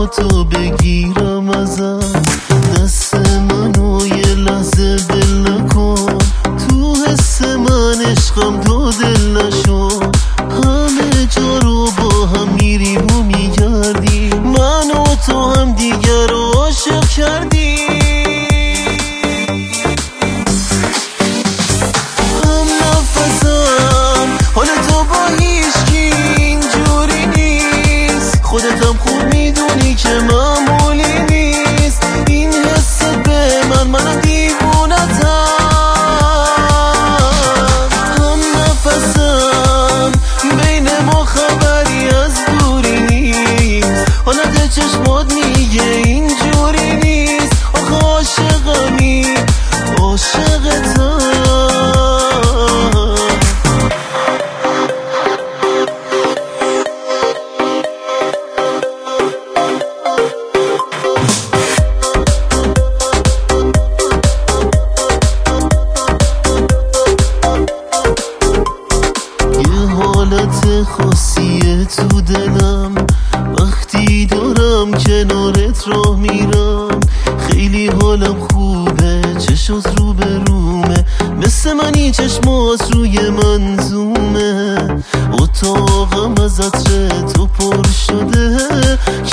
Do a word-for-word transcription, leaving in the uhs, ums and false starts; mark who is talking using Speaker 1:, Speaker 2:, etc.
Speaker 1: تو بگیرم ازم، دست منو یه لحظه دل نکن، تو حس من عشقم تو دل نشو، همه جا رو با هم میریم و میگردیم، من و تو هم دیگر رو عاشق کردیم. هم نفسم حال تو با هیچکی اینجوری نیست، خودتم خوب میدونی که معمولی نیست، این حس به من منم دیوونتم. هم نفسم بین ما خبری از دوری نیست، حالت چشمات میگه اینجوری نیست، آخه عاشقمی عاشقتم. حالت خاصیه تو دلم وقتی دارم کنارت راه میرم، خیلی حالم خوبه، چشات رو به رومه، مثل منی چشمات روی منظومه، اتاقم از عطر تو پر شده،